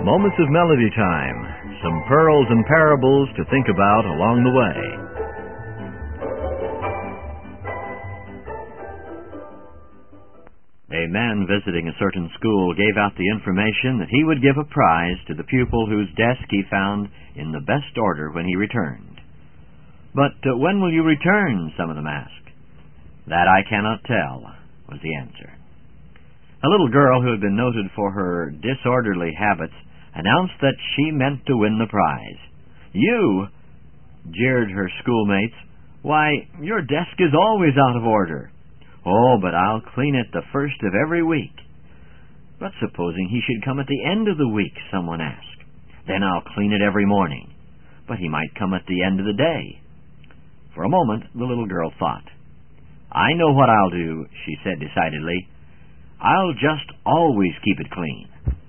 moments of melody time, some pearls and parables to think about along the way. A man visiting a certain school gave out the information that he would give a prize to the pupil whose desk he found in the best order when he returned. "But when will you return?" some of them asked. "That I cannot tell," was the answer. A little girl who had been noted for her disorderly habits announced that she meant to win the prize. "You?" jeered her schoolmates. "Why, your desk is always out of order." "Oh, but I'll clean it the first of every week." "But supposing he should come at the end of the week?" someone asked. "Then I'll clean it every morning." "But he might come at the end of the day." For a moment the little girl thought. "I know what I'll do," she said decidedly. "I'll just always keep it clean."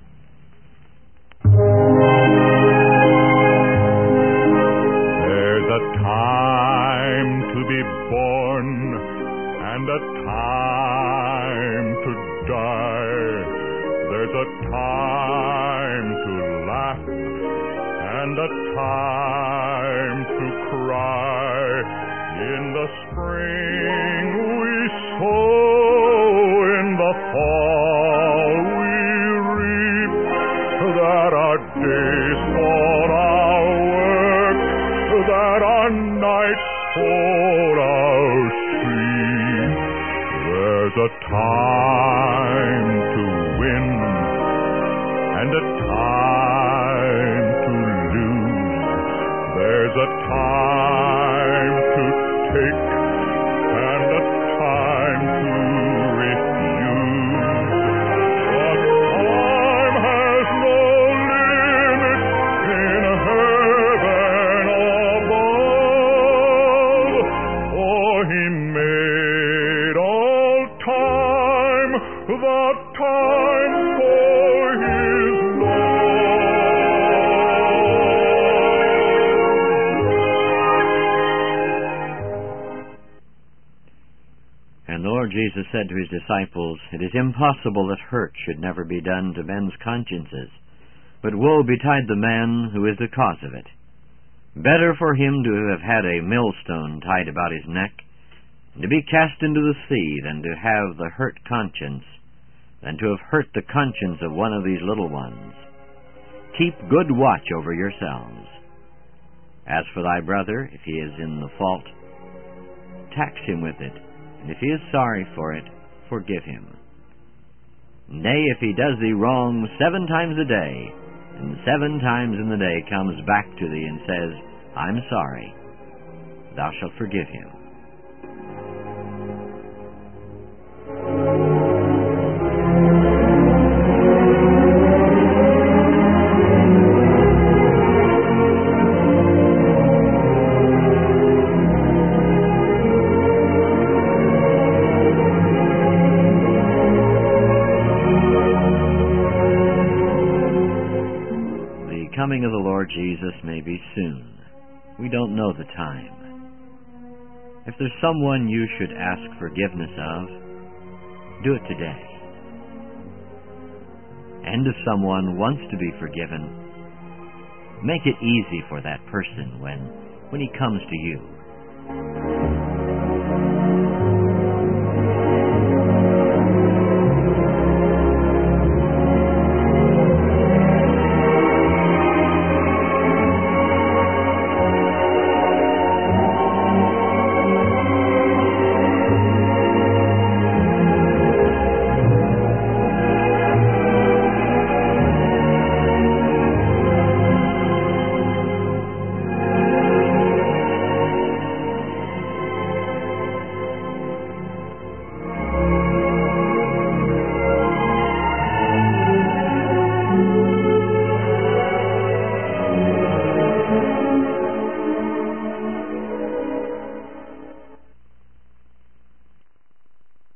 There's a time to be born and a time to die. There's a time to laugh and a time to cry. In the spring we sow, in the fall we reap. That our days for our work, that our nights for our sleep. There's a time to win and a time to lose. There's a time to take and a time to refuse. But time has no limit in heaven above, for he made all time the time for his love. And the Lord Jesus said to his disciples, "It is impossible that hurt should never be done to men's consciences, but woe betide the man who is the cause of it. Better for him to have had a millstone tied about his neck, and to be cast into the sea, than to have the hurt conscience, than to have hurt the conscience of one of these little ones. Keep good watch over yourselves. As for thy brother, if he is in the fault, tax him with it, and if he is sorry for it, forgive him. Nay, if he does thee wrong 7 times a day, and 7 times in the day comes back to thee and says, I'm sorry, thou shalt forgive him." The coming of the Lord Jesus may be soon. We don't know the time. If there's someone you should ask forgiveness of, do it today. And if someone wants to be forgiven, make it easy for that person when he comes to you.